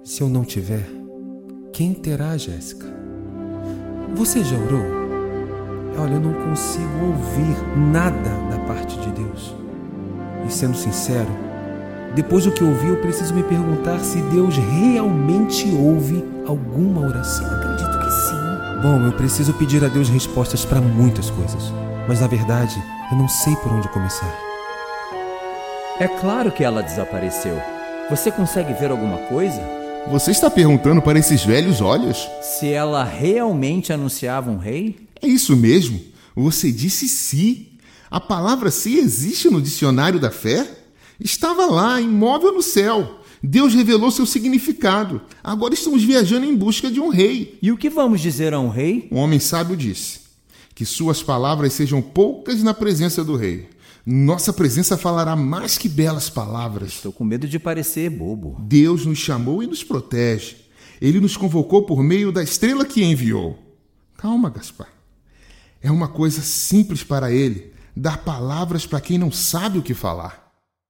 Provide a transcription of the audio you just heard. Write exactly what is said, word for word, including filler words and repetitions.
Se eu não tiver, quem terá, Jéssica? Você já orou? Olha, eu não consigo ouvir nada da parte de Deus. E sendo sincero, depois do que ouvi, eu preciso me perguntar se Deus realmente ouve alguma oração. Acredito que sim. Bom, eu preciso pedir a Deus respostas para muitas coisas, mas na verdade, eu não sei por onde começar. É claro que ela desapareceu. Você consegue ver alguma coisa? Você está perguntando para esses velhos olhos? Se ela realmente anunciava um rei? É isso mesmo. Você disse sim. A palavra "se" existe no dicionário da fé. Estava lá, imóvel no céu. Deus revelou seu significado. Agora estamos viajando em busca de um rei. E o que vamos dizer a um rei? Um homem sábio disse: que suas palavras sejam poucas na presença do rei. Nossa presença falará mais que belas palavras. Estou com medo de parecer bobo. Deus nos chamou e nos protege. Ele nos convocou por meio da estrela que enviou. Calma, Gaspar. É uma coisa simples para ele dar palavras para quem não sabe o que falar.